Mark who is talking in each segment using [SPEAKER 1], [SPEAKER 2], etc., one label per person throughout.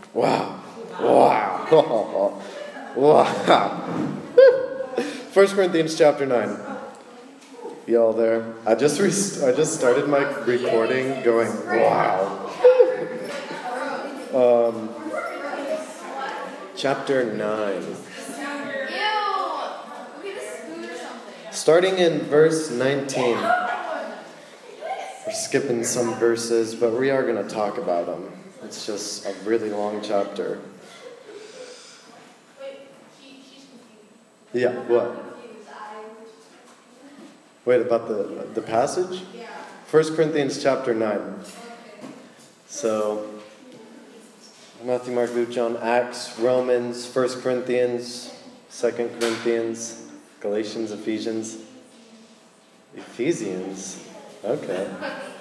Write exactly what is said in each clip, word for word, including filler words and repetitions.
[SPEAKER 1] Wow. Wow. Wow. First Corinthians chapter nine. Y'all there? I just re- I just started my recording going, wow. Um, chapter nine. Starting in verse nineteen. We're skipping some verses, but we are going to talk about them. It's just a really long chapter. Yeah, what? Wait, about the the passage? First Corinthians chapter nine. So, Matthew, Mark, Luke, John, Acts, Romans, First Corinthians, Second Corinthians, Galatians, Ephesians. Ephesians? Okay.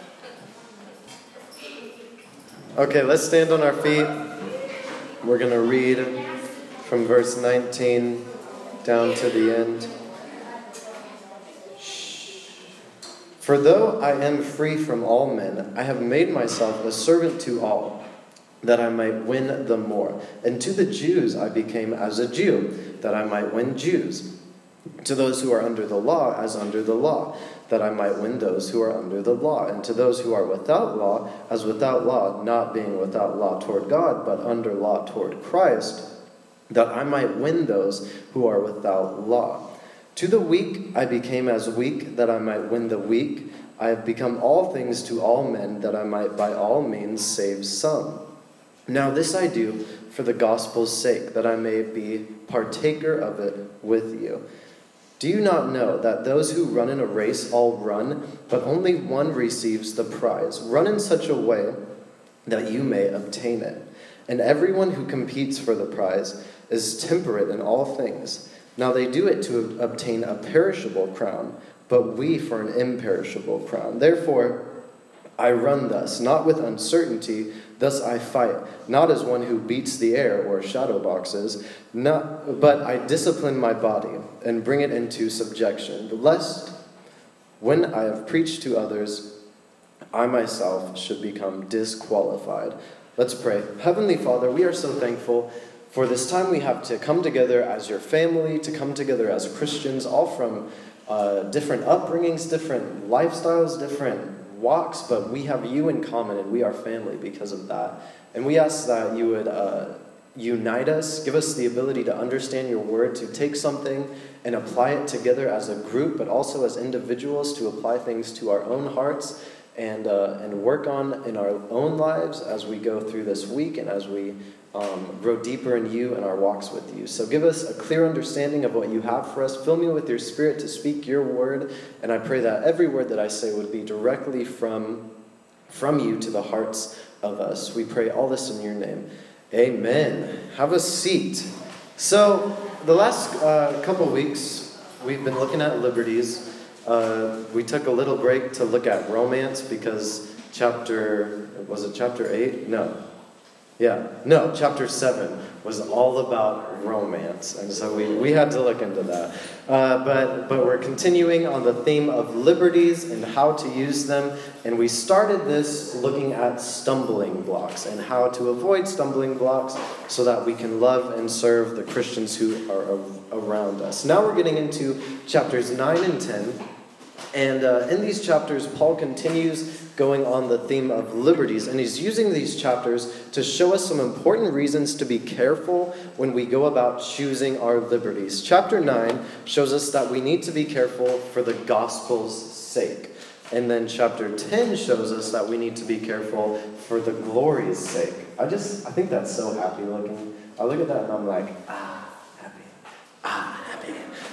[SPEAKER 1] Okay, let's stand on our feet. We're going to read from verse nineteen down to the end. For though I am free from all men, I have made myself a servant to all, that I might win the more. And to the Jews I became as a Jew, that I might win Jews. To those who are under the law, as under the law, that I might win those who are under the law. And to those who are without law, as without law, not being without law toward God, but under law toward Christ, that I might win those who are without law. To the weak I became as weak, that I might win the weak. I have become all things to all men, that I might by all means save some. Now this I do for the gospel's sake, that I may be partaker of it with you. Do you not know that those who run in a race all run, but only one receives the prize? Run in such a way that you may obtain it. And everyone who competes for the prize is temperate in all things. Now they do it to obtain a perishable crown, but we for an imperishable crown. Therefore, I run thus, not with uncertainty, thus I fight, not as one who beats the air or shadow boxes, not, but I discipline my body and bring it into subjection, lest when I have preached to others, I myself should become disqualified. Let's pray. Heavenly Father, we are so thankful for this time we have to come together as your family, to come together as Christians, all from uh, different upbringings, different lifestyles, different walks, but we have you in common, and we are family because of that. And we ask that you would uh, unite us, give us the ability to understand your word, to take something and apply it together as a group, but also as individuals, to apply things to our own hearts and uh, and work on in our own lives as we go through this week and as we um, grow deeper in you and our walks with you. So give us a clear understanding of what you have for us. Fill me with your spirit to speak your word, and I pray that every word that I say would be directly from, from you to the hearts of us. We pray all this in your name. Amen. Have a seat. So the last uh, couple weeks, we've been looking at liberties. Uh, we took a little break to look at romance because chapter, was it chapter eight? No. Yeah, no, chapter seven was all about romance, and so we, we had to look into that. Uh, but but we're continuing on the theme of liberties and how to use them, and we started this looking at stumbling blocks and how to avoid stumbling blocks so that we can love and serve the Christians who are around us. Now we're getting into chapters nine and ten, and uh, in these chapters, Paul continues going on the theme of liberties, and he's using these chapters to show us some important reasons to be careful when we go about choosing our liberties. Chapter nine shows us that we need to be careful for the gospel's sake. And then chapter ten shows us that we need to be careful for the glory's sake. I just, I think that's so happy looking. I look at that and I'm like, ah, happy, ah, happy.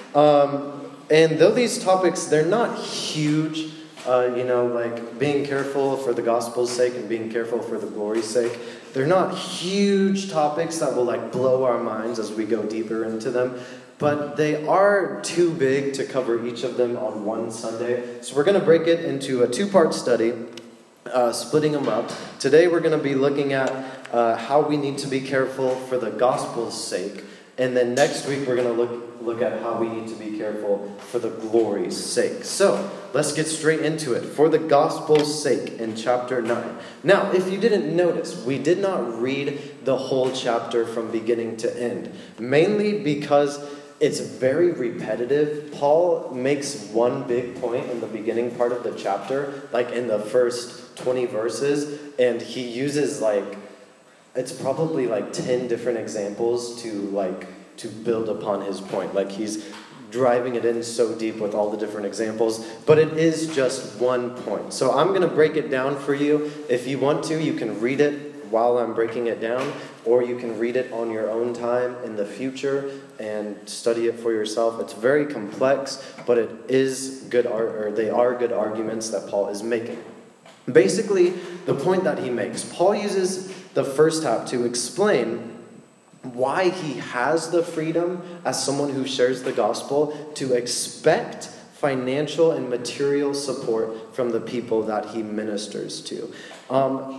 [SPEAKER 1] Um, and though these topics, they're not huge, Uh, you know, like being careful for the gospel's sake and being careful for the glory's sake. They're not huge topics that will like blow our minds as we go deeper into them, but they are too big to cover each of them on one Sunday. So we're going to break it into a two-part study, uh, splitting them up. Today we're going to be looking at uh, how we need to be careful for the gospel's sake. And then next week, we're going to look, look at how we need to be careful for the glory's sake. So, let's get straight into it. For the gospel's sake in chapter nine. Now, if you didn't notice, we did not read the whole chapter from beginning to end. Mainly because it's very repetitive. Paul makes one big point in the beginning part of the chapter, like in the first twenty verses, and he uses like, it's probably like ten different examples to like, to build upon his point. Like he's driving it in so deep with all the different examples, but it is just one point. So I'm going to break it down for you. If you want to, you can read it while I'm breaking it down, or you can read it on your own time in the future and study it for yourself. It's very complex, but it is good, or they are good arguments that Paul is making. Basically, the point that he makes, Paul uses the first half to explain why he has the freedom as someone who shares the gospel to expect financial and material support from the people that he ministers to. Um,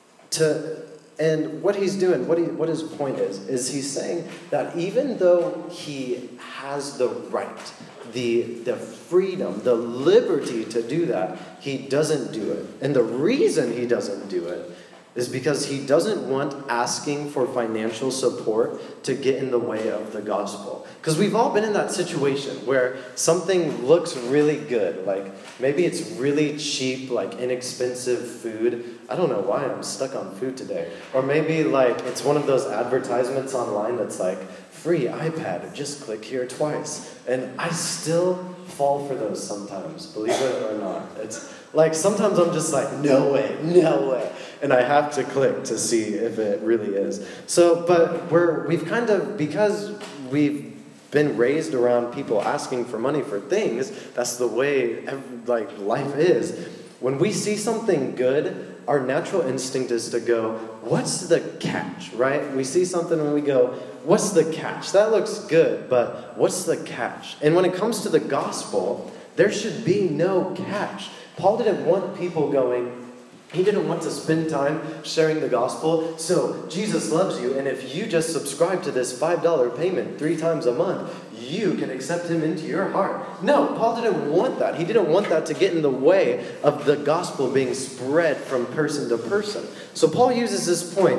[SPEAKER 1] to and what he's doing, what he, what his point is, is he's saying that even though he has the right, the the freedom, the liberty to do that, he doesn't do it. And the reason he doesn't do it is because he doesn't want asking for financial support to get in the way of the gospel. Because we've all been in that situation where something looks really good, like maybe it's really cheap, like inexpensive food. I don't know why I'm stuck on food today. Or maybe like it's one of those advertisements online that's like, free iPad, just click here twice. And I still fall for those sometimes, believe it or not. It's like sometimes I'm just like, no way, no way. And I have to click to see if it really is. So, but we're, we've kind of, because we've been raised around people asking for money for things, that's the way every, like life is. When we see something good, our natural instinct is to go, what's the catch, right? We see something and we go, what's the catch? That looks good, but what's the catch? And when it comes to the gospel, there should be no catch. Paul didn't want people going, he didn't want to spend time sharing the gospel. So Jesus loves you, and if you just subscribe to this five dollar payment three times a month, you can accept him into your heart. No, Paul didn't want that. He didn't want that to get in the way of the gospel being spread from person to person. So Paul uses this point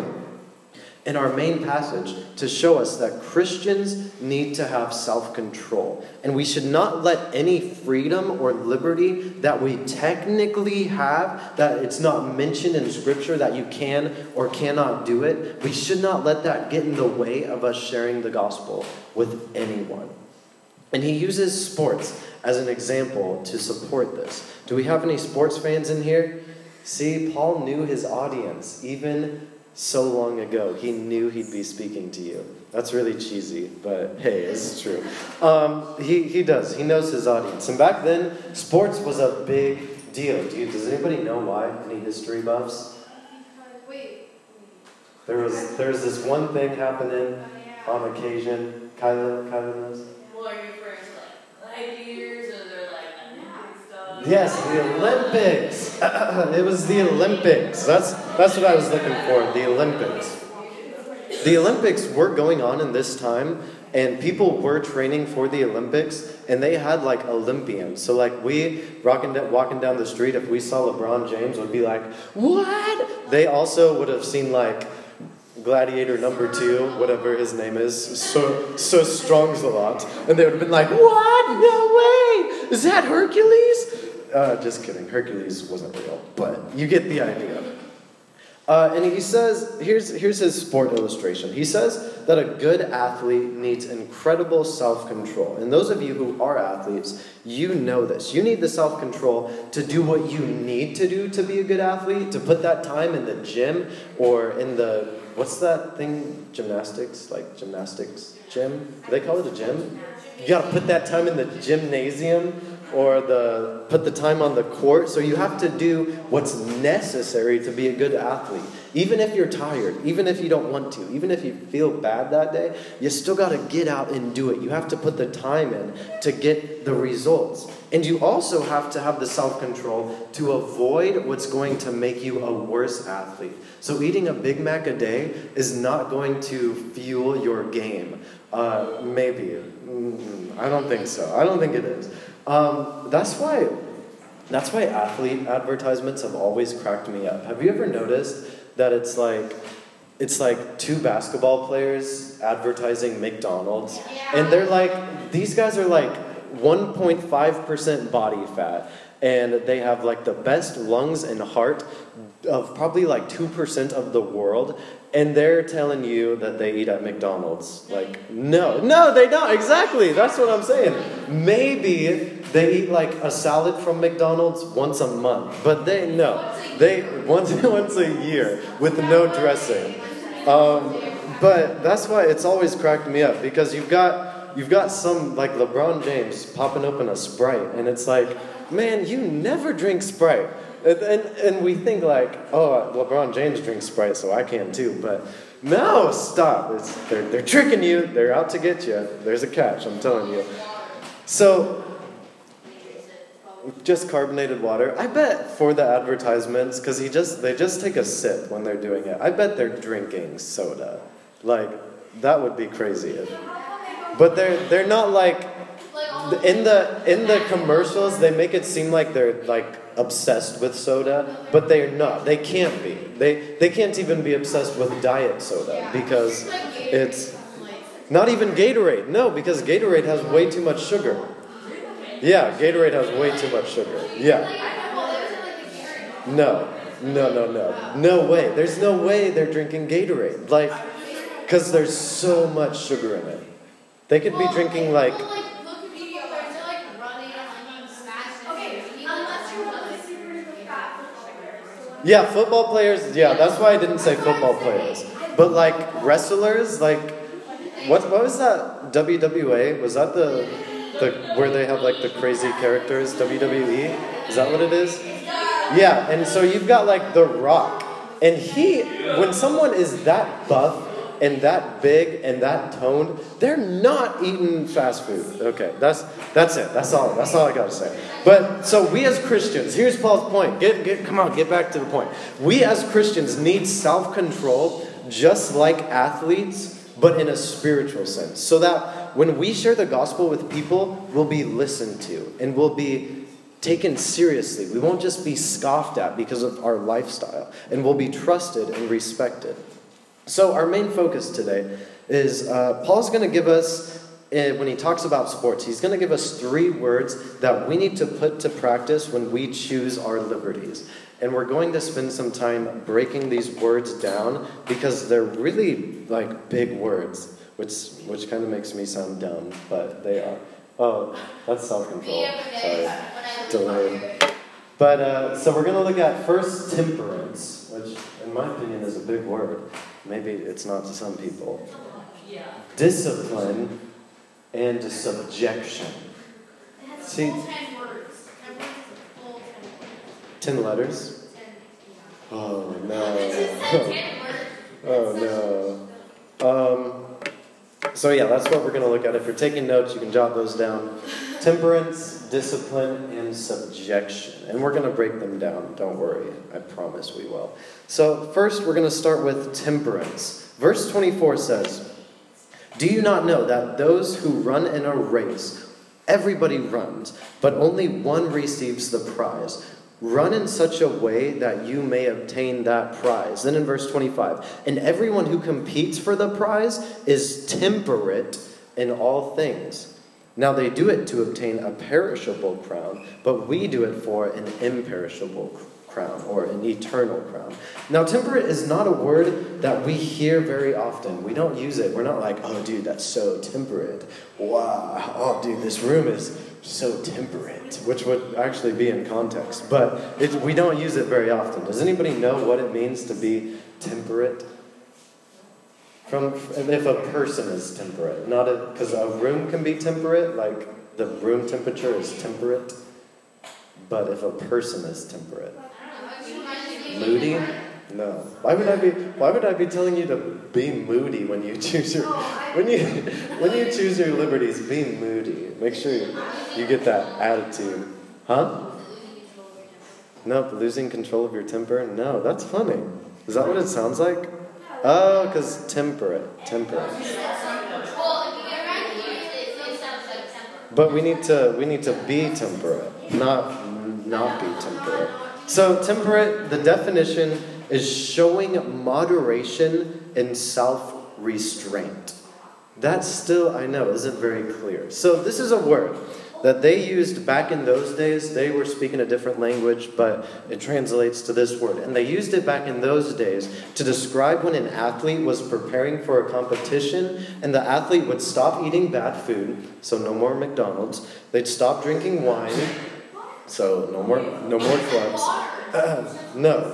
[SPEAKER 1] in our main passage to show us that Christians need to have self-control. And we should not let any freedom or liberty that we technically have, that it's not mentioned in Scripture that you can or cannot do it, we should not let that get in the way of us sharing the gospel with anyone. And he uses sports as an example to support this. Do we have any sports fans in here? See, Paul knew his audience, even so long ago. He knew he'd be speaking to you. That's really cheesy, but hey, it's true. Um, he, he does. He knows his audience. And back then, sports was a big deal. Do you, does anybody know why? Any history buffs?
[SPEAKER 2] Wait.
[SPEAKER 1] There was there was this one thing happening on occasion. Kyla, Kyla knows?
[SPEAKER 2] Well, are you referring to like light years, or they're like Olympic stuff?
[SPEAKER 1] Yes, the Olympics. It was the Olympics. That's that's what I was looking for. The Olympics. The Olympics were going on in this time, and people were training for the Olympics, and they had like Olympians. So like we rocking, walking down the street, if we saw LeBron James, would be like, "What?" They also would have seen like Gladiator number two, whatever his name is, so so strong's a lot, and they would have been like, "What? No way! Is that Hercules?" Uh, just kidding. Hercules wasn't real, but you get the idea. Uh, and he says, here's here's his sport illustration. He says that a good athlete needs incredible self-control. And those of you who are athletes, you know this. You need the self-control to do what you need to do to be a good athlete, to put that time in the gym or in the, what's that thing, gymnastics, like gymnastics gym? Do they call it a gym? You got to put that time in the gymnasium or the put the time on the court. So you have to do what's necessary to be a good athlete. Even if you're tired, even if you don't want to, even if you feel bad that day, you still got to get out and do it. You have to put the time in to get the results. And you also have to have the self-control to avoid what's going to make you a worse athlete. So eating a Big Mac a day is not going to fuel your game. Uh, maybe. Mm, I don't think so. I don't think it is. Um, that's why... That's why athlete advertisements have always cracked me up. Have you ever noticed that it's like it's like two basketball players advertising McDonald's?
[SPEAKER 2] Yeah.
[SPEAKER 1] And they're like, these guys are like one point five percent body fat. And they have like the best lungs and heart of probably like two percent of the world. And they're telling you that they eat at McDonald's. Like, no. No, they don't. Exactly. That's what I'm saying. Maybe they eat like a salad from McDonald's once a month. But they, no. They, once, once a year with no dressing. Um, but that's why it's always cracked me up. Because you've got, you've got some, like LeBron James popping open a Sprite. And it's like, man, you never drink Sprite. And, and, and we think like, oh, LeBron James drinks Sprite, so I can too. But no, stop. It's, they're, they're tricking you. They're out to get you. There's a catch, I'm telling you. So, just carbonated water. I bet for the advertisements, because he just they just take a sip when they're doing it. I bet they're drinking soda. Like, that would be crazy. If, but they're they're not like, in the in the commercials, they make it seem like they're like obsessed with soda, but they're not. They can't be. They they can't even be obsessed with diet soda because it's not even Gatorade. No, because Gatorade has way too much sugar. Yeah, Gatorade has way too much sugar. Yeah. No, no, no, no. No way. There's no way they're drinking Gatorade. Like, because there's so much sugar in it. They could be drinking like... Yeah, football players, yeah, that's why I didn't say football players. But like wrestlers, like, what what was that, W W A? Was that the, the where they have like the crazy characters, W W E? Is that what it is? Yeah, and so you've got like The Rock. And he, when someone is that buff and that big and that toned, they're not eating fast food. Okay, that's that's it. That's all. That's all I gotta say. But so we as Christians, here's Paul's point. Get get come on, get back to the point. We as Christians need self-control just like athletes, but in a spiritual sense. So that when we share the gospel with people, we'll be listened to and we'll be taken seriously. We won't just be scoffed at because of our lifestyle, and we'll be trusted and respected. So our main focus today is uh, Paul's going to give us, uh, when he talks about sports, he's going to give us three words that we need to put to practice when we choose our liberties. And we're going to spend some time breaking these words down because they're really like big words, which which kind of makes me sound dumb, but they are. Oh, that's self-control. Sorry, delayed. But uh, so we're going to look at first temperance, which in my opinion is a big word. Maybe it's not to some people.
[SPEAKER 2] Yeah.
[SPEAKER 1] Discipline and subjection. See, ten letters? Oh no. Oh no. Um, so yeah, that's what we're going to look at. If you're taking notes, you can jot those down. Temperance, discipline, and subjection. And we're going to break them down. Don't worry. I promise we will. So first, we're going to start with temperance. Verse twenty-four says, "Do you not know that those who run in a race, everybody runs, but only one receives the prize? Run in such a way that you may obtain that prize." Then in verse twenty-five, "And everyone who competes for the prize is temperate in all things. Now they do it to obtain a perishable crown, but we do it for an imperishable crown, or an eternal crown." Now temperate is not a word that we hear very often. We don't use it. We're not like, "Oh dude, that's so temperate. Wow, oh dude, this room is so temperate," which would actually be in context. But it, we don't use it very often. Does anybody know what it means to be temperate? From if a person is temperate, not a because a room can be temperate, like the room temperature is temperate. But if a person is temperate, moody, no. Why would I be? Why would I be telling you to be moody when you choose your when you when you choose your liberties? Be moody. Make sure you, you get that attitude, huh? Nope, losing control of your temper. No, that's funny. Is that what it sounds like? Oh, because temperate, temperate. But we need to we need to be temperate, not not be temperate. So temperate, the definition is showing moderation and self-restraint. That still, I know, isn't very clear. So this is a word that they used back in those days. They were speaking a different language, but it translates to this word. And they used it back in those days to describe when an athlete was preparing for a competition, and the athlete would stop eating bad food, so no more McDonald's. They'd stop drinking wine, so no more no more clubs. Uh, no.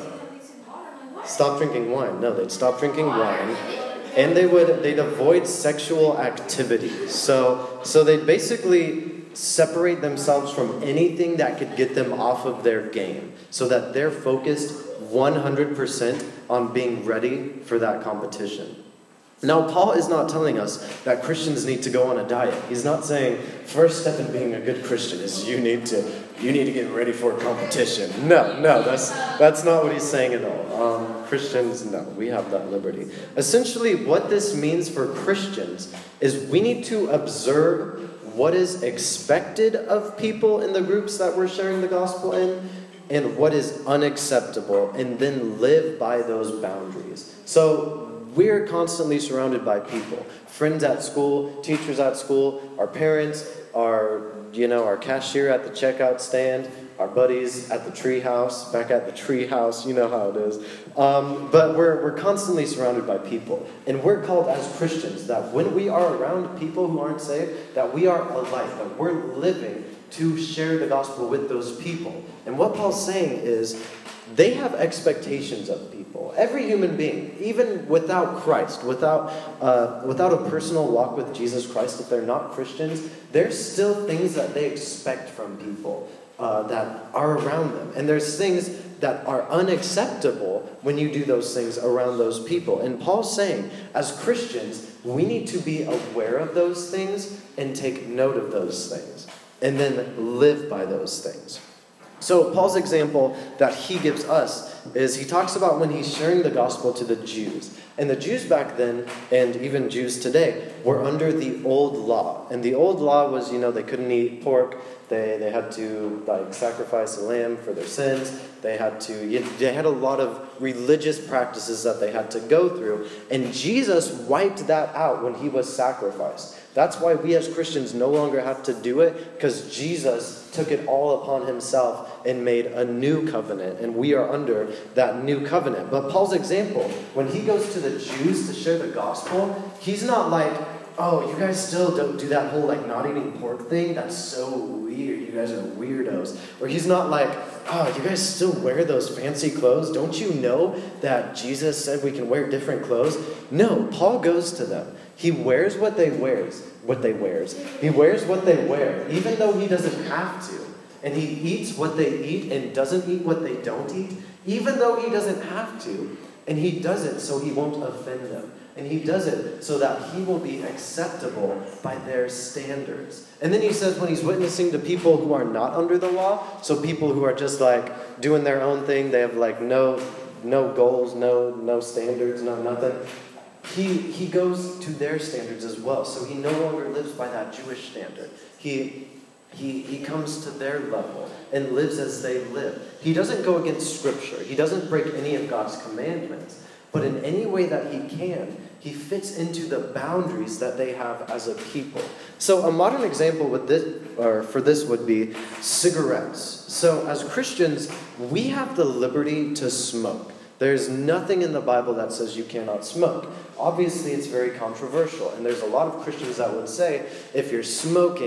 [SPEAKER 1] Stop drinking wine. No, they'd stop drinking wine. And they would they'd avoid sexual activity. So so they'd basically separate themselves from anything that could get them off of their game, so that they're focused one hundred percent on being ready for that competition. Now, Paul is not telling us that Christians need to go on a diet. He's not saying first step in being a good Christian is you need to you need to get ready for a competition. No, no, that's that's not what he's saying at all. Um, Christians, no, we have that liberty. Essentially, what this means for Christians is we need to observe what is expected of people in the groups that we're sharing the gospel in, and what is unacceptable, and then live by those boundaries. So we're constantly surrounded by people, friends at school, teachers at school, our parents, our, you know, our cashier at the checkout stand, our buddies at the tree house, back at the tree house, you know how it is. Um, but we're we're constantly surrounded by people. And we're called as Christians that when we are around people who aren't saved, that we are a light, that we're living to share the gospel with those people. And what Paul's saying is they have expectations of people. Every human being, even without Christ, without uh, without a personal walk with Jesus Christ, if they're not Christians, there's still things that they expect from people uh, that are around them. And there's things that are unacceptable when you do those things around those people. And Paul's saying, as Christians, we need to be aware of those things and take note of those things, and then live by those things. So Paul's example that he gives us is he talks about when he's sharing the gospel to the Jews. And the Jews back then, and even Jews today, were under the old law. And the old law was, you know, they couldn't eat pork. They they had to like sacrifice a lamb for their sins. They had to, you know, they had a lot of religious practices that they had to go through. And Jesus wiped that out when he was sacrificed. That's why we as Christians no longer have to do it, because Jesus took it all upon himself and made a new covenant, and we are under that new covenant. But Paul's example, when he goes to the Jews to share the gospel, he's not like, oh, you guys still don't do that whole like not eating pork thing? That's so weird. You guys are weirdos. Or he's not like, oh, you guys still wear those fancy clothes? Don't you know that Jesus said we can wear different clothes? No, Paul goes to them. He wears what they wears, what they wears. He wears what they wear, even though he doesn't have to. And he eats what they eat and doesn't eat what they don't eat, even though he doesn't have to. And he does it so he won't offend them. And he does it so that he will be acceptable by their standards. And then he says when he's witnessing to people who are not under the law, so people who are just like doing their own thing, they have like no no goals, no no standards, no nothing. He he goes to their standards as well. So he no longer lives by that Jewish standard. He He, he comes to their level and lives as they live. He doesn't go against Scripture. He doesn't break any of God's commandments. But in any way that he can, he fits into the boundaries that they have as a people. So a modern example with this, or for this would be cigarettes. So as Christians, we have the liberty to smoke. There's nothing in the Bible that says you cannot smoke. Obviously, it's very controversial. And there's a lot of Christians that would say, if you're smoking,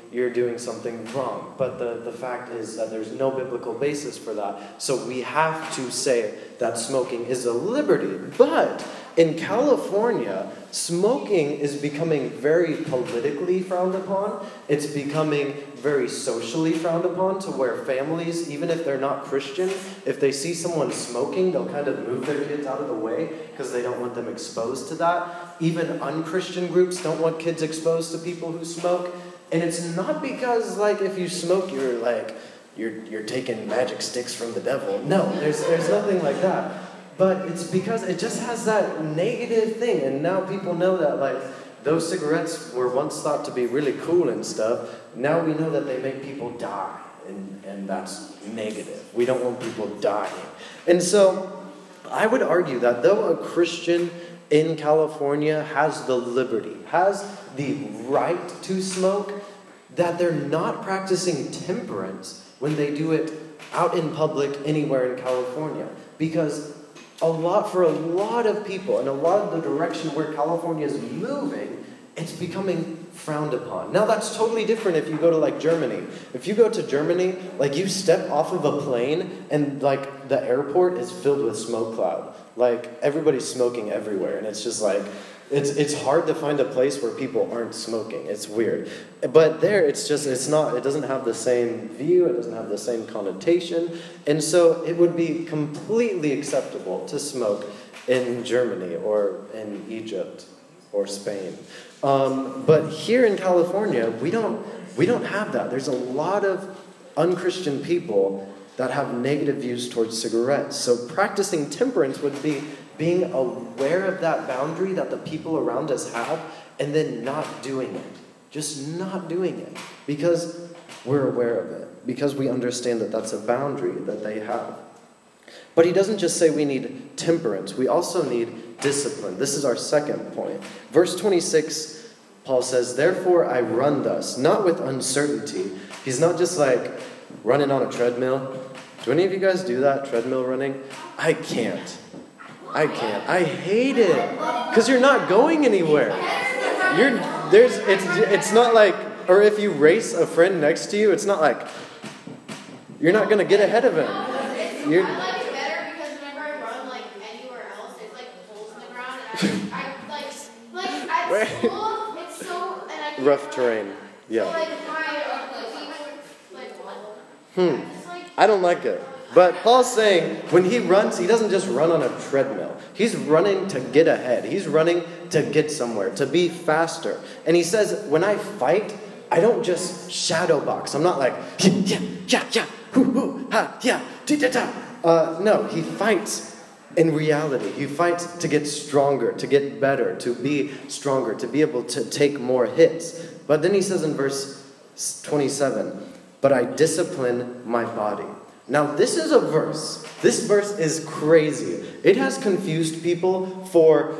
[SPEAKER 1] you're doing something wrong. But the, the fact is that there's no biblical basis for that. So we have to say that smoking is a liberty. But in California, smoking is becoming very politically frowned upon. It's becoming very socially frowned upon, to where families, even if they're not Christian, if they see someone smoking, they'll kind of move their kids out of the way because they don't want them exposed to that. Even unchristian groups don't want kids exposed to people who smoke. And it's not because, like, if you smoke, you're like, you're you're taking magic sticks from the devil. No, there's there's nothing like that. But it's because it just has that negative thing. And now people know that, like, those cigarettes were once thought to be really cool and stuff. Now we know that they make people die. And, and that's negative. We don't want people dying. And so I would argue that though a Christian in California has the liberty, has the right to smoke, that they're not practicing temperance when they do it out in public anywhere in California. Because a lot, for a lot of people, and a lot of the direction where California is moving, it's becoming frowned upon. Now that's totally different if you go to like Germany. If you go to Germany, like you step off of a plane and like the airport is filled with smoke cloud. Like everybody's smoking everywhere, and it's just like, it's it's hard to find a place where people aren't smoking. It's weird. But there, it's just, it's not, it doesn't have the same view, it doesn't have the same connotation, and so it would be completely acceptable to smoke in Germany or in Egypt or Spain. Um, but here in California, we don't we don't have that. There's a lot of unchristian people that have negative views towards cigarettes. So practicing temperance would be being aware of that boundary that the people around us have, and then not doing it. Just not doing it. Because we're aware of it. Because we understand that that's a boundary that they have. But he doesn't just say we need temperance. We also need discipline. This is our second point. Verse twenty-six, Paul says, "Therefore I run thus, not with uncertainty." He's not just like running on a treadmill. Do any of you guys do that, treadmill running? I can't. I can't. I hate it. Because you're not going anywhere. You're there's it's it's not like, or if you race a friend next to you, it's not like you're not gonna get ahead of him. You're,
[SPEAKER 3] I like it better because whenever I run like anywhere else, it's like holes in the ground, and I, I like like at
[SPEAKER 1] Where?
[SPEAKER 3] school, it's so and I can't
[SPEAKER 1] rough
[SPEAKER 3] run.
[SPEAKER 1] terrain. Yeah.
[SPEAKER 3] So like my uh, even like what?
[SPEAKER 1] Hmm.
[SPEAKER 3] It's like,
[SPEAKER 1] I don't like it. But Paul's saying when he runs, he doesn't just run on a treadmill. He's running to get ahead. He's running to get somewhere, to be faster. And he says, when I fight, I don't just shadow box. I'm not like, yeah, yeah, yeah, hoo, hoo, ha, yeah, da, da, da. Uh, no, he fights in reality. He fights to get stronger, to get better, to be stronger, to be able to take more hits. But then he says in verse twenty-seven, "But I discipline my body." Now, this is a verse. This verse is crazy. It has confused people for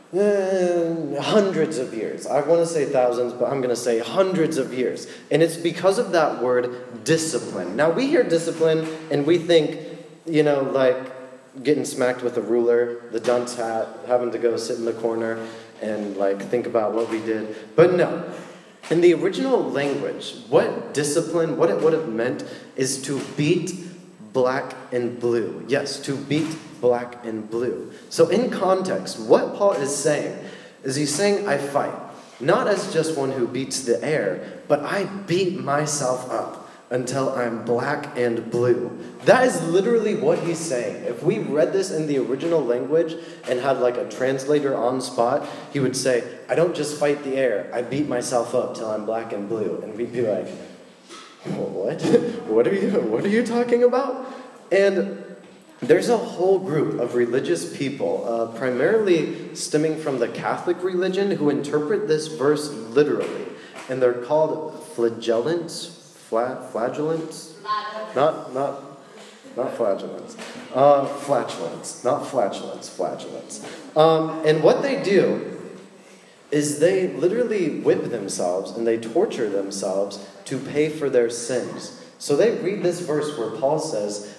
[SPEAKER 1] uh, hundreds of years. I want to say thousands, but I'm going to say hundreds of years. And it's because of that word, discipline. Now, we hear discipline, and we think, you know, like getting smacked with a ruler, the dunce hat, having to go sit in the corner and, like, think about what we did. But no. In the original language, what discipline, what it would have meant is to beat black and blue. Yes, to beat black and blue. So in context, what Paul is saying is he's saying, I fight, not as just one who beats the air, but I beat myself up until I'm black and blue. That is literally what he's saying. If we read this in the original language and had like a translator on spot, he would say, I don't just fight the air, I beat myself up till I'm black and blue. And we'd be like, what? What are you, what are you talking about? And there's a whole group of religious people, uh, primarily stemming from the Catholic religion, who interpret this verse literally. And they're called flagellants, fla- flagellants? Not, not, not flagellants. Uh, flatulence, not flatulence, flagellants. Um, and what they do is they literally whip themselves and they torture themselves to pay for their sins. So they read this verse where Paul says,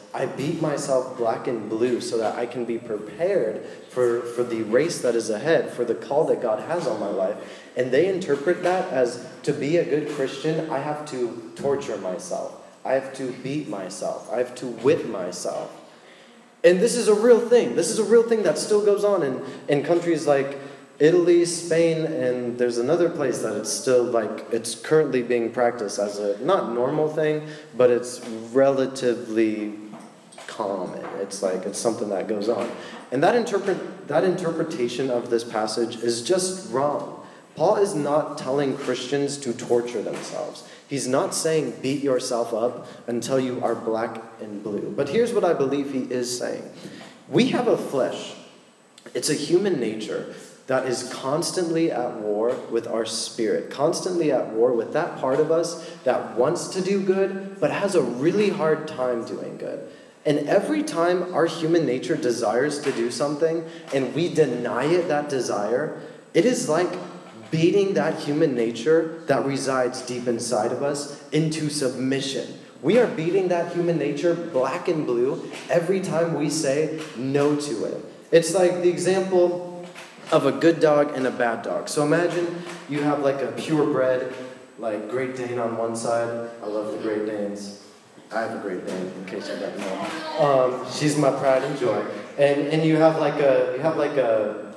[SPEAKER 1] I beat myself black and blue so that I can be prepared for, for the race that is ahead, for the call that God has on my life. And they interpret that as, to be a good Christian, I have to torture myself. I have to beat myself. I have to whip myself. And this is a real thing. This is a real thing that still goes on in, in countries like Italy, Spain, and there's another place that it's still like, it's currently being practiced as a, not normal thing, but it's relatively common. It's like, it's something that goes on. And that interpret that interpretation of this passage is just wrong. Paul is not telling Christians to torture themselves. He's not saying beat yourself up until you are black and blue. But here's what I believe he is saying. We have a flesh. It's a human nature that is constantly at war with our spirit, constantly at war with that part of us that wants to do good, but has a really hard time doing good. And every time our human nature desires to do something and we deny it that desire, it is like beating that human nature that resides deep inside of us into submission. We are beating that human nature black and blue every time we say no to it. It's like the example of a good dog and a bad dog. So imagine you have like a purebred, like Great Dane on one side. I love the Great Danes. I have a Great Dane, in case you don't know. Um, she's my pride and joy. And and you have like a you have like a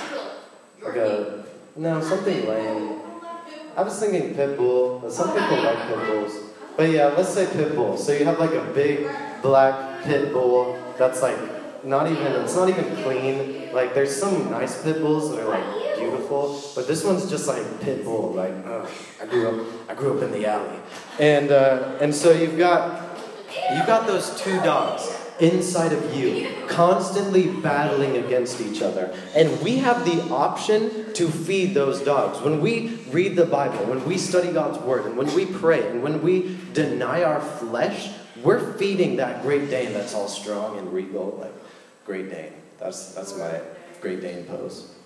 [SPEAKER 1] like a no something lame. I was thinking pit bull, but some people like pit bulls. But yeah, let's say pit bull. So you have like a big black pit bull that's like not even it's not even clean. Like there's some nice pit bulls that are like beautiful, but this one's just like pit bull. Like ugh, I grew up I grew up in the alley, and uh, and so you've got you've got those two dogs inside of you, constantly battling against each other. And we have the option to feed those dogs. When we read the Bible, when we study God's Word, and when we pray, and when we deny our flesh, we're feeding that Great Dane that's all strong and regal, like Great Dane. That's that's my Great Dane pose.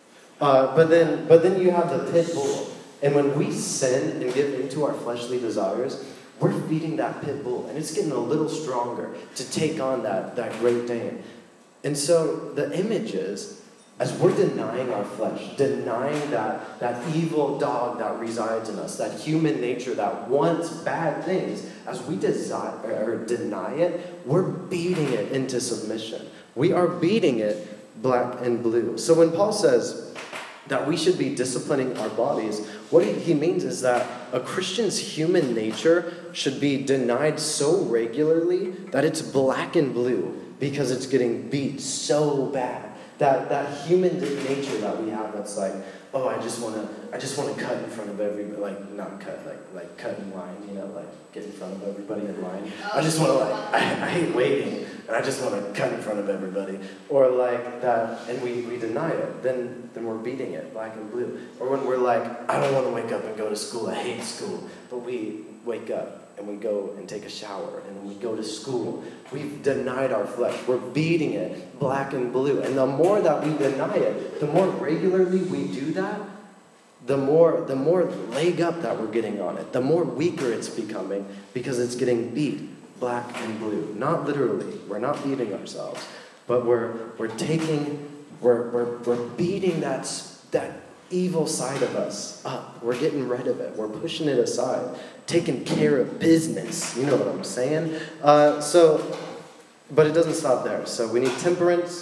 [SPEAKER 1] Uh, but then, but then you have the pit bull. And when we sin and give into our fleshly desires, we're feeding that pit bull, and it's getting a little stronger to take on that, that Great Dane. And so the image is, as we're denying our flesh, denying that, that evil dog that resides in us, that human nature that wants bad things, as we desire or deny it, we're beating it into submission. We are beating it black and blue. So when Paul says that we should be disciplining our bodies, what he means is that a Christian's human nature should be denied so regularly that it's black and blue because it's getting beat so bad. That that human nature that we have that's like, oh, I just want to I just want to cut in front of everybody, like not cut, like like cut in line, you know, like get in front of everybody in line. I just want to like, I, I hate waiting, and I just want to cut in front of everybody. Or like that, and we, we deny it, then then we're beating it, black and blue. Or when we're like, I don't want to wake up and go to school, I hate school, but we wake up and we go and take a shower, and then we go to school. We've denied our flesh. We're beating it black and blue. And the more that we deny it, the more regularly we do that, the more the more leg up that we're getting on it, the more weaker it's becoming because it's getting beat black and blue. Not literally. We're not beating ourselves, but we're we're taking we're we're we're beating that that evil side of us up. We're getting rid of it. We're pushing it aside, taking care of business. You know what I'm saying? Uh, so, but it doesn't stop there. So we need temperance.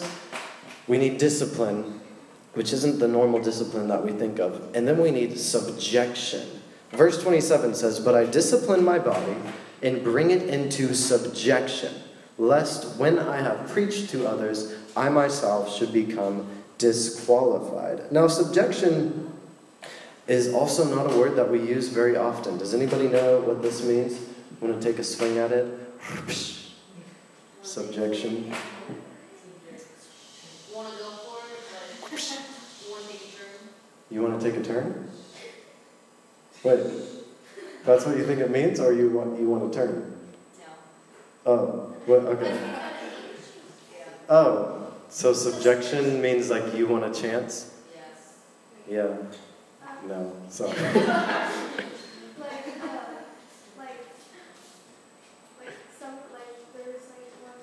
[SPEAKER 1] We need discipline, which isn't the normal discipline that we think of. And then we need subjection. Verse twenty-seven says, "But I discipline my body and bring it into subjection, lest when I have preached to others, I myself should become disqualified." Now, subjection is also not a word that we use very often. Does anybody know what this means? Want to take a swing at it? Subjection.
[SPEAKER 2] Want to go for it? Like, you want to take a turn?
[SPEAKER 1] You want to take a turn? Wait, that's what you think it means, or you want you want to turn?
[SPEAKER 2] No.
[SPEAKER 1] Oh, what? Okay. Oh. So subjection means like you want a chance?
[SPEAKER 2] Yes.
[SPEAKER 1] Yeah. No. Sorry.
[SPEAKER 3] Like, uh, like, like some, like, there's like one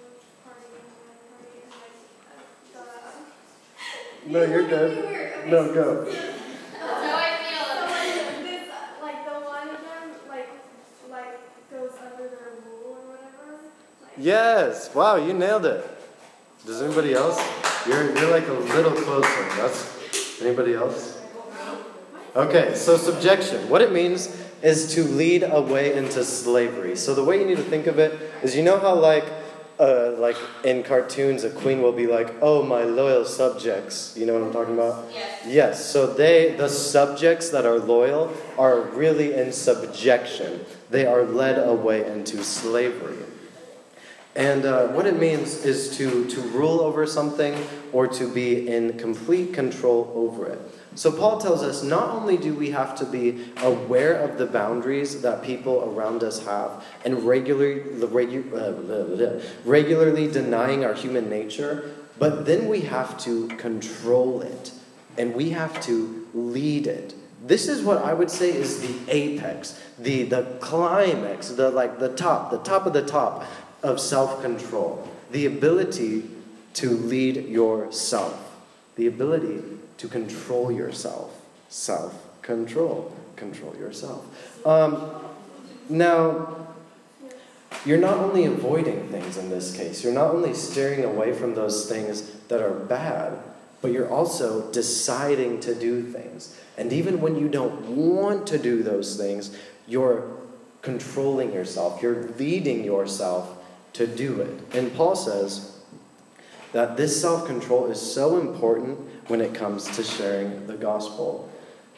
[SPEAKER 1] No, you're good. No, go.
[SPEAKER 3] So I feel
[SPEAKER 4] So like this, uh, like the one of them, like like goes under their rule or whatever. Like,
[SPEAKER 1] Yes. Wow, you nailed it. Does anybody else? You're you're like a little closer. That's anybody else? Okay, so subjection. What it means is to lead away into slavery. So the way you need to think of it is, you know how like uh, like in cartoons a queen will be like, "Oh, my loyal subjects." You know what I'm talking about?
[SPEAKER 2] Yes.
[SPEAKER 1] Yes. So they, the subjects that are loyal, are really in subjection. They are led away into slavery. And uh, what it means is to, to rule over something or to be in complete control over it. So Paul tells us not only do we have to be aware of the boundaries that people around us have and regularly, regu- uh, regularly denying our human nature, but then we have to control it and we have to lead it. This is what I would say is the apex, the, the climax, the like the top, the top of the top of self-control. The ability to lead yourself. The ability to control yourself. Self-control. Control yourself. Um, now, you're not only avoiding things in this case. You're not only steering away from those things that are bad, but you're also deciding to do things. And even when you don't want to do those things, you're controlling yourself. You're leading yourself to do it. And Paul says that this self-control is so important when it comes to sharing the gospel.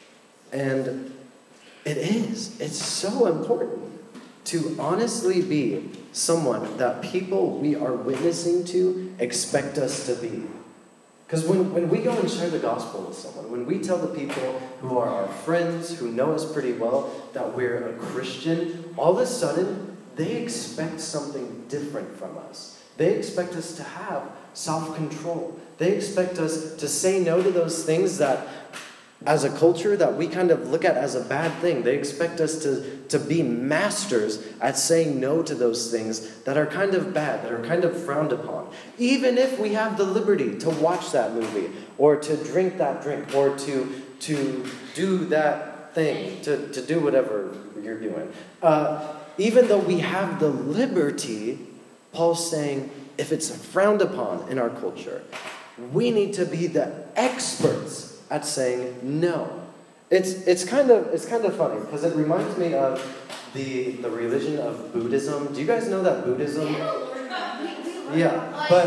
[SPEAKER 1] And it is. It's so important to honestly be someone that people we are witnessing to expect us to be. Because when, when we go and share the gospel with someone, when we tell the people who are our friends, who know us pretty well, that we're a Christian, all of a sudden, they expect something different from us. They expect us to have self-control. They expect us to say no to those things that, as a culture, that we kind of look at as a bad thing. They expect us to, to be masters at saying no to those things that are kind of bad, that are kind of frowned upon. Even if we have the liberty to watch that movie, or to drink that drink, or to, to do that thing, to, to do whatever you're doing. Uh, Even though we have the liberty, Paul's saying, if it's frowned upon in our culture, we need to be the experts at saying no. It's it's kind of it's kind of funny because it reminds me of the the religion of Buddhism. Do you guys know that Buddhism? Yeah, but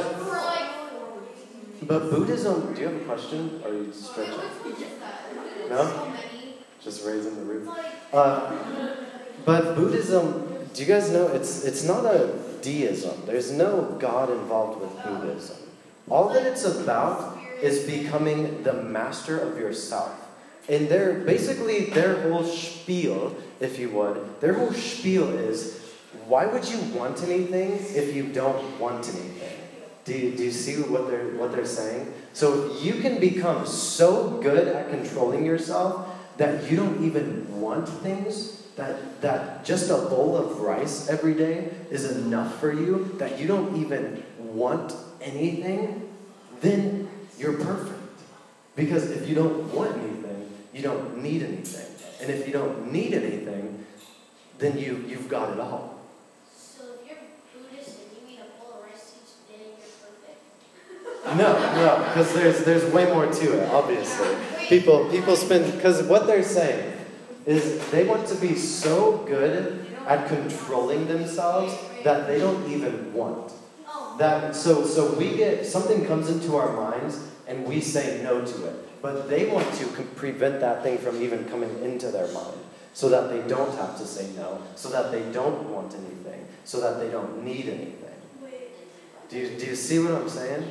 [SPEAKER 1] but Buddhism. Do you have a question? Or are you stretching? No, just raising the roof. Uh, But Buddhism, do you guys know, it's it's not a deism. There's no God involved with Buddhism. All that it's about is becoming the master of yourself. And their, basically their whole spiel, if you would, their whole spiel is, why would you want anything if you don't want anything? Do you, do you see what they're, what they're saying? So you can become so good at controlling yourself that you don't even want things, That, that just a bowl of rice every day is enough for you, that you don't even want anything, then you're perfect. Because if you don't want anything, you don't need anything. And if you don't need anything, then you, you've got it all.
[SPEAKER 3] So if you're Buddhist and you eat a bowl of rice each day, you're perfect?
[SPEAKER 1] No, no, because there's, there's way more to it, obviously. People, people spend, because what they're saying is they want to be so good at controlling themselves that they don't even want. That so so we get something comes into our minds and we say no to it, but they want to prevent that thing from even coming into their mind, so that they don't have to say no, so that they don't want anything, so that they don't need anything. Do you do you see what I'm saying?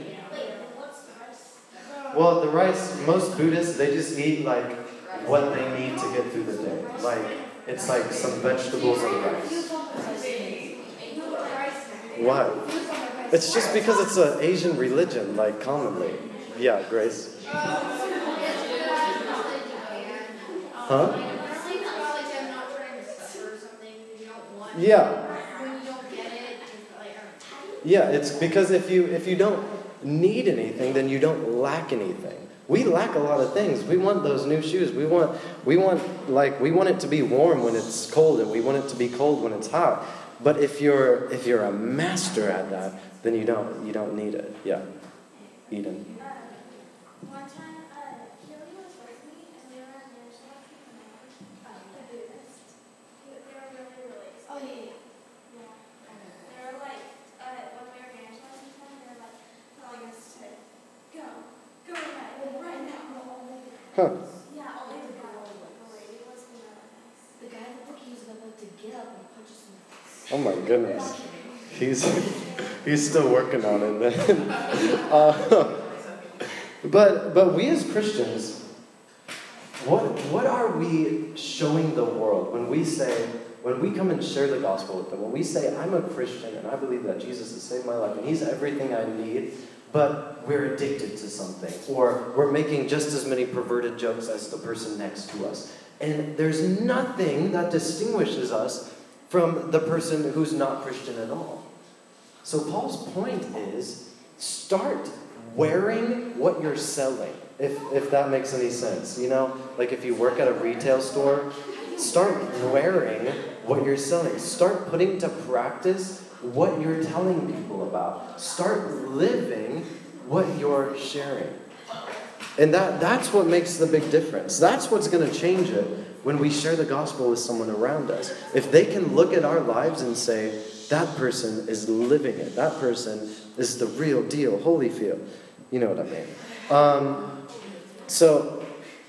[SPEAKER 1] Well, the rice, most Buddhists, they just eat like what they need to get through the day. Like, it's like some vegetables and rice. What? It's just because it's an Asian religion, like, commonly. Yeah, Grace? Huh? Yeah. Yeah, it's because if you if you don't need anything, then you don't lack anything. We lack a lot of things. We want those new shoes. We want, we want, like, we want it to be warm when it's cold, and we want it to be cold when it's hot. But if you're, if you're a master at that, then you don't, you don't need it. Yeah, Eden.
[SPEAKER 4] One time, uh, Keely was with me, and we were at National uh, the Buddhist. They were really, really
[SPEAKER 3] Oh, yeah, yeah.
[SPEAKER 4] Yeah. They were like, uh, when we were evangelizing them, they were like telling us to go, go ahead, right now.
[SPEAKER 1] Huh.
[SPEAKER 4] Yeah, only the guy, the lady was really nice.
[SPEAKER 2] The guy looked like he was about to get up and punch us in the face.
[SPEAKER 1] Oh my goodness. He's he's still working on it then. Uh, but but we as Christians, what what are we showing the world when we say, when we come and share the gospel with them, when we say, I'm a Christian and I believe that Jesus has saved my life and he's everything I need, but we're addicted to something, or we're making just as many perverted jokes as the person next to us. And there's nothing that distinguishes us from the person who's not Christian at all. So Paul's point is, start wearing what you're selling, if, if that makes any sense. You know, like if you work at a retail store, start wearing what you're selling. Start putting to practice what you're telling people about. Start living what you're sharing. And that, that's what makes the big difference. That's what's going to change it when we share the gospel with someone around us. If they can look at our lives and say, that person is living it. That person is the real deal. Holyfield. You know what I mean. Um, so,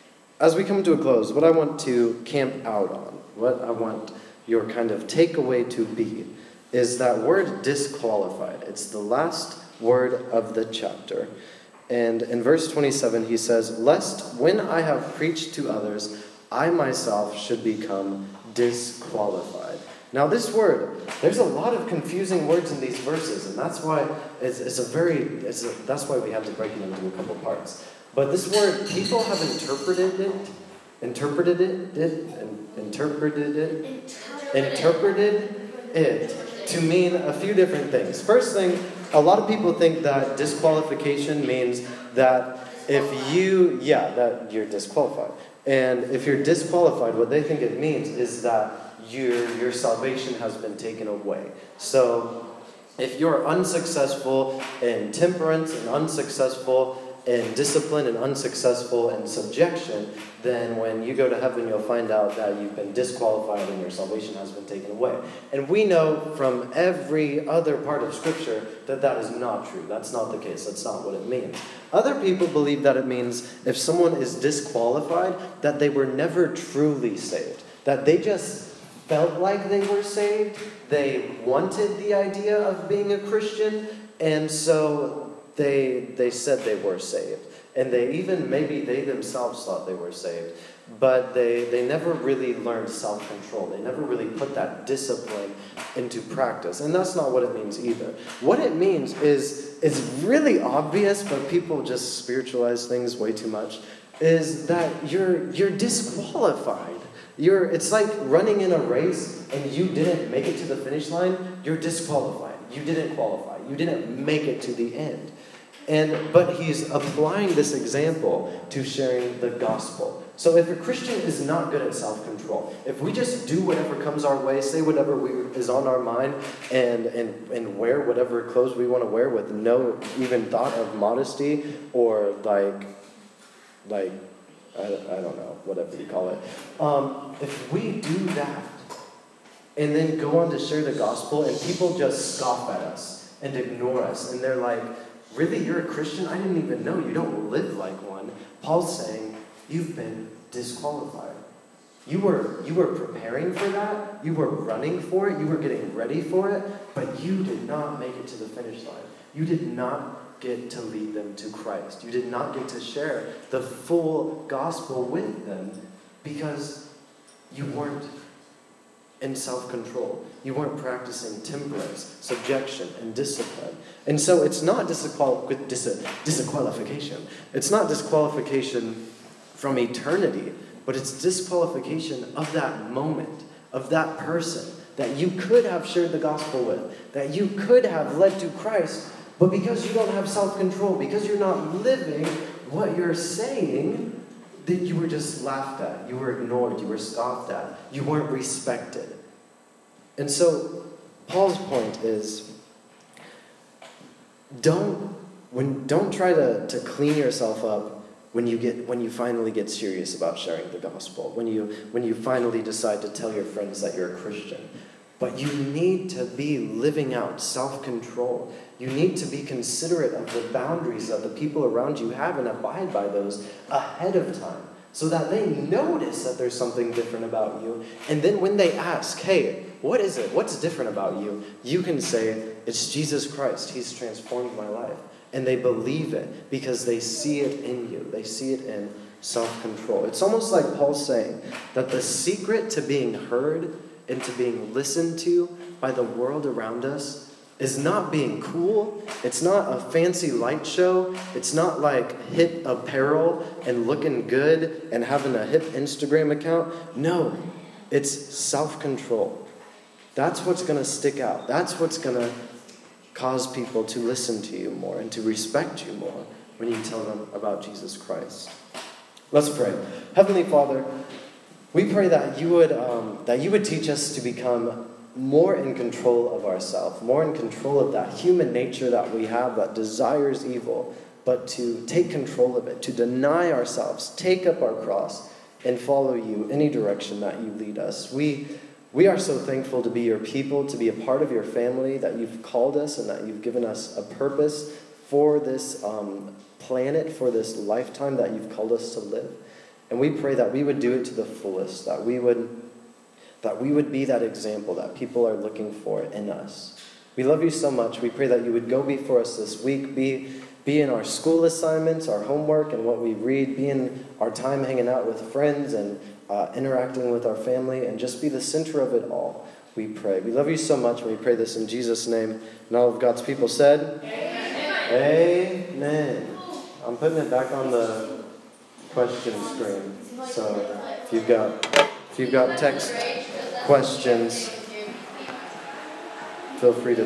[SPEAKER 1] as we come to a close, what I want to camp out on, what I want your kind of takeaway to be, is that word disqualified. It's the last word of the chapter. And in verse twenty-seven, he says, lest when I have preached to others, I myself should become disqualified. Now this word, there's a lot of confusing words in these verses, and that's why it's, it's a very, it's a, that's why we have to break it into a couple parts. But this word, people have interpreted it, interpreted it, it interpreted it, interpreted it to mean a few different things. First thing, a lot of people think that disqualification means that if you, yeah, that you're disqualified. And if you're disqualified, what they think it means is that your, your salvation has been taken away. So if you're unsuccessful in temperance and unsuccessful in discipline and unsuccessful in subjection, then when you go to heaven, you'll find out that you've been disqualified and your salvation has been taken away. And we know from every other part of Scripture that that is not true. That's not the case. That's not what it means. Other people believe that it means if someone is disqualified, that they were never truly saved. That they just felt like they were saved. They wanted the idea of being a Christian, and so they they said they were saved. And they even, maybe they themselves thought they were saved. But they, they never really learned self-control. They never really put that discipline into practice. And that's not what it means either. What it means is, it's really obvious, but people just spiritualize things way too much, is that you're you're disqualified. You're, it's like running in a race and you didn't make it to the finish line. You're disqualified. You didn't qualify. You didn't make it to the end. And but he's applying this example to sharing the gospel. So if a Christian is not good at self-control, if we just do whatever comes our way, say whatever we, is on our mind, and, and, and wear whatever clothes we want to wear with no even thought of modesty or like, like I, I don't know, whatever you call it. Um, if we do that and then go on to share the gospel and people just scoff at us and ignore us and they're like, really, you're a Christian? I didn't even know. You don't live like one. Paul's saying, you've been disqualified. You were, you were preparing for that. You were running for it. You were getting ready for it. But you did not make it to the finish line. You did not get to lead them to Christ. You did not get to share the full gospel with them because you weren't in self-control. You weren't practicing temperance, subjection, and discipline. And so it's not disqual- dis- disqualification. It's not disqualification from eternity, but it's disqualification of that moment, of that person that you could have shared the gospel with, that you could have led to Christ, but because you don't have self-control, because you're not living what you're saying, that you were just laughed at, you were ignored, you were scoffed at, you weren't respected. And so, Paul's point is, don't when don't try to, to clean yourself up when you get when you finally get serious about sharing the gospel, when you when you finally decide to tell your friends that you're a Christian. But you need to be living out self-control. You need to be considerate of the boundaries that the people around you have and abide by those ahead of time, so that they notice that there's something different about you. And then when they ask, hey, what is it? What's different about you? You can say, it's Jesus Christ. He's transformed my life. And they believe it because they see it in you. They see it in self-control. It's almost like Paul's saying that the secret to being heard and to being listened to by the world around us is not being cool. It's not a fancy light show. It's not like hip apparel and looking good and having a hip Instagram account. No, it's self-control. That's what's going to stick out. That's what's going to cause people to listen to you more and to respect you more when you tell them about Jesus Christ. Let's pray. Heavenly Father, we pray that you would um, that you would teach us to become more in control of ourselves, more in control of that human nature that we have that desires evil, but to take control of it, to deny ourselves, take up our cross, and follow you any direction that you lead us. We We are so thankful to be your people, to be a part of your family, that you've called us and that you've given us a purpose for this um, planet, for this lifetime that you've called us to live. And we pray that we would do it to the fullest, that we would, that we would be that example that people are looking for in us. We love you so much. We pray that you would go before us this week, be, be in our school assignments, our homework, and what we read, be in our time hanging out with friends and Uh, interacting with our family, and just be the center of it all, we pray. We love you so much, and we pray this in Jesus' name. And all of God's people said, Amen. Amen. I'm putting it back on the question screen. So if you've got if you've got text questions, feel free to